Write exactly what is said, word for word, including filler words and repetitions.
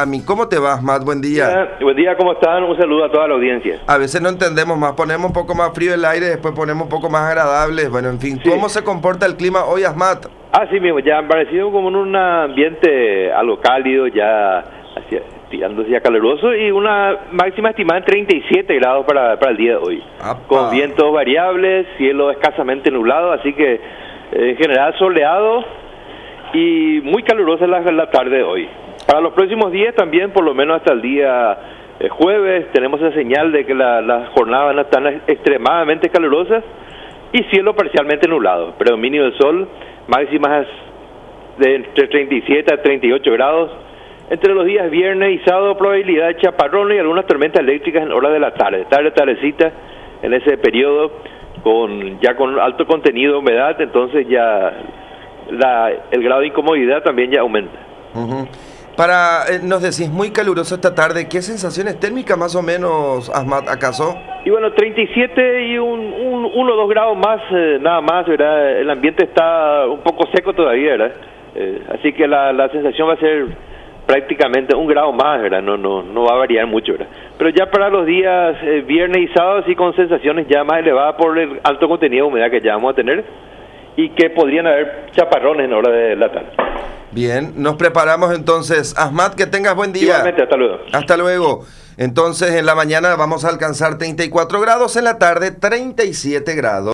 Miami. ¿Cómo te vas, Matt? Buen día. Hola, buen día, ¿cómo están? Un saludo a toda la audiencia. A veces no entendemos más, ponemos un poco más frío el aire, después ponemos un poco más agradable. Bueno, en fin, Sí. ¿cómo se comporta el clima hoy, Asmat? Ah, sí mismo, ya han parecido como en un ambiente algo cálido, ya hacia, tirando hacia caluroso, y una máxima estimada en treinta y siete grados para, para el día de hoy. Apa. Con vientos variables, cielo escasamente nublado, así que eh, en general soleado y muy calurosa la, la tarde de hoy. Para los próximos días también, por lo menos hasta el día eh, jueves, tenemos la señal de que la, las jornadas van a estar extremadamente calurosas y cielo parcialmente nublado. Predominio del sol, máximas de entre treinta y siete a treinta y ocho grados. Entre los días viernes y sábado, probabilidad de chaparrones y algunas tormentas eléctricas en horas de la tarde. Tarde, tardecita, en ese periodo, con ya con alto contenido de humedad, entonces ya la, el grado de incomodidad también ya aumenta. Uh-huh. Para, eh, nos decís, muy caluroso esta tarde. ¿Qué sensaciones térmicas más o menos, Asmat, acaso? Y bueno, treinta y siete y un, un, uno o dos grados más, eh, nada más, ¿verdad? El ambiente está un poco seco todavía, ¿verdad? Eh, así que la, la sensación va a ser prácticamente un grado más, ¿verdad? No, no, no va a variar mucho, ¿verdad? Pero ya para los días eh, viernes y sábado sí con sensaciones ya más elevadas por el alto contenido de humedad que ya vamos a tener y que podrían haber chaparrones en hora de la tarde. Bien, nos preparamos entonces. Asmat, que tengas buen día. Igualmente, hasta luego. Hasta luego. Entonces, en la mañana vamos a alcanzar treinta y cuatro grados, en la tarde treinta y siete grados.